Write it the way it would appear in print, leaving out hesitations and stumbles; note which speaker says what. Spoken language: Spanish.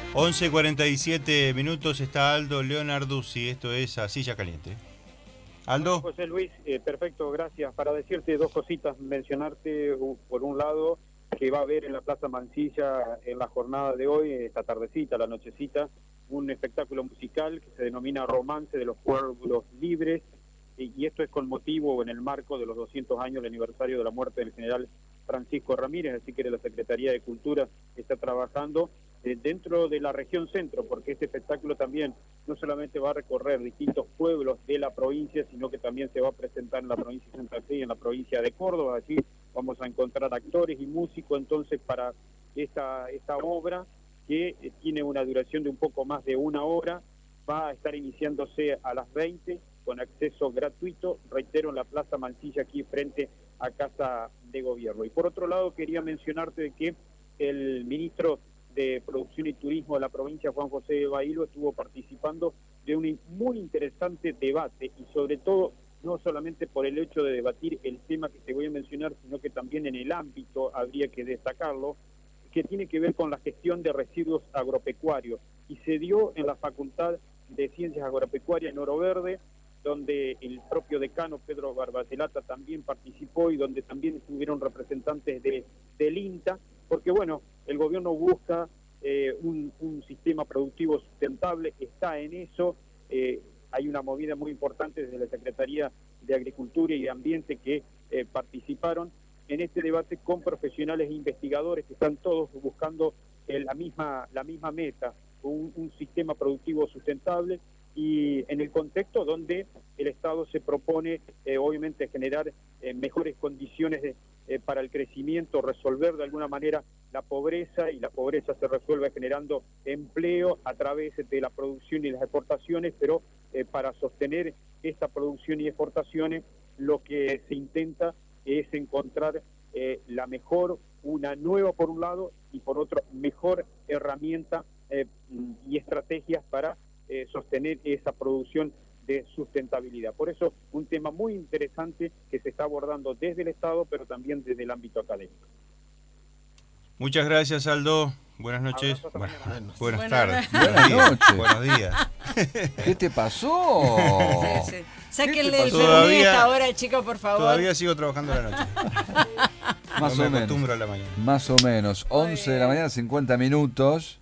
Speaker 1: 11:47 está Aldo Leonarduzzi, esto es A Silla Caliente. Aldo.
Speaker 2: José Luis, perfecto, gracias. Para decirte dos cositas, mencionarte por un lado que va a haber en la Plaza Mansilla en la jornada de hoy, esta tardecita, la nochecita, un espectáculo musical que se denomina Romance de los Pueblos Libres, y esto es con motivo o en el marco de los 200 años del aniversario de la muerte del general Francisco Ramírez, así que la Secretaría de Cultura está trabajando dentro de la región centro, porque este espectáculo también no solamente va a recorrer distintos pueblos de la provincia, sino que también se va a presentar en la provincia de Santa Fe y en la provincia de Córdoba. Allí vamos a encontrar actores y músicos, entonces para esta obra, que tiene una duración de un poco más de una hora, va a estar iniciándose a las 20 con acceso gratuito, reitero, en la Plaza Mansilla, aquí frente a Casa de Gobierno. Y por otro lado, quería mencionarte de que el ministro de Producción y Turismo de la provincia, Juan José Bailo, estuvo participando de un muy interesante debate, y sobre todo, no solamente por el hecho de debatir el tema que te voy a mencionar, sino que también en el ámbito, habría que destacarlo, que tiene que ver con la gestión de residuos agropecuarios, y se dio en la Facultad de Ciencias Agropecuarias en Oro Verde, donde el propio decano Pedro Barbatelata también participó y donde también estuvieron representantes del INTA, porque bueno, el gobierno busca un sistema productivo sustentable, está en eso, hay una movida muy importante desde la Secretaría de Agricultura y de Ambiente que participaron en este debate con profesionales e investigadores que están todos buscando la misma meta, un sistema productivo sustentable, y en el contexto donde el Estado se propone obviamente generar mejores condiciones para el crecimiento, resolver de alguna manera la pobreza, y la pobreza se resuelve generando empleo a través de la producción y las exportaciones, pero para sostener esta producción y exportaciones lo que se intenta es encontrar la mejor, una nueva por un lado, y por otro mejor herramienta y estrategias para sostener esa producción de sustentabilidad. Por eso, un tema muy interesante que se está abordando desde el Estado, pero también desde el ámbito académico.
Speaker 1: Muchas gracias, Aldo. Buenas noches. Buenas tardes.
Speaker 3: Buenas noches.
Speaker 1: Buenos días.
Speaker 3: ¿Qué te pasó?
Speaker 4: Sí. Sáquenle el
Speaker 1: Todavía-
Speaker 4: Fernet a esta hora, chicos, por favor.
Speaker 1: Todavía sigo trabajando a la noche.
Speaker 3: Más
Speaker 1: No
Speaker 3: o
Speaker 1: me
Speaker 3: menos.
Speaker 1: acostumbro a la mañana.
Speaker 3: Más o menos. 11 de la mañana, 50 minutos.